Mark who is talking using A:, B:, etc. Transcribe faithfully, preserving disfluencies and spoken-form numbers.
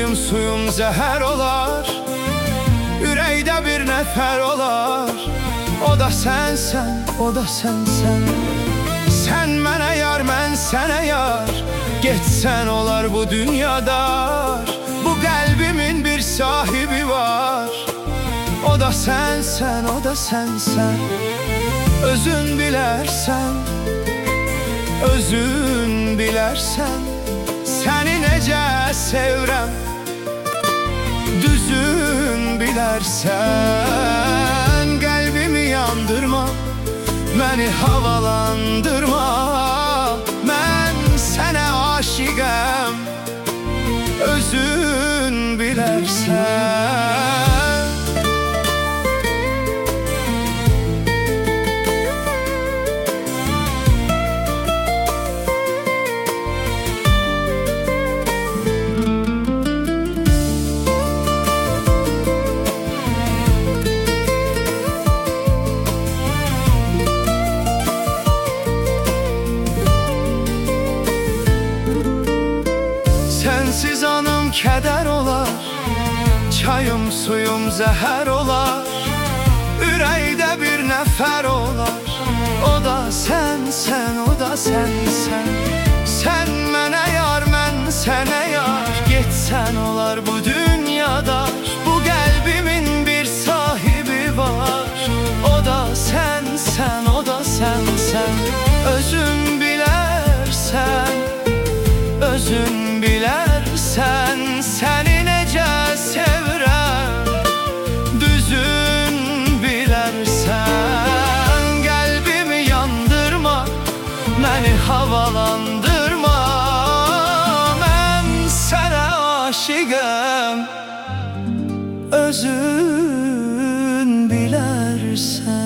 A: Çayım suyum zehər olar, ürəkdə bir nəfər olar. O da sənsən, o da sənsən. Sən mənə yar, mən sənə yar. Getsən olar bu dünyada. Bu qəlbimin bir sahibi var. O da sənsən, o da sənsən. Özün bilərsən, özün bilərsən. Səni necə sevirəm, düzün bilərsən. Qəlbimi yandırma, məni havalandırma. Mən sənə aşiqəm, özün bilərsən. Sensiz anım keder olar, çayım suyum zəhər olar. Ürəkdə bir nəfər olar. O da sənsən, o da sənsən. Sən mənə yar, mən sənə yar. Getsən olar bu dünyada. Bu qəlbimin bir sahibi var. O da sənsən, o da sənsən. Özün bilərsən, özün bilərsən. Səni necə sevirəm, düzün bilərsən. Qəlbimi yandırma, məni havalandırma. Mən sənə aşiqəm, özün bilərsən.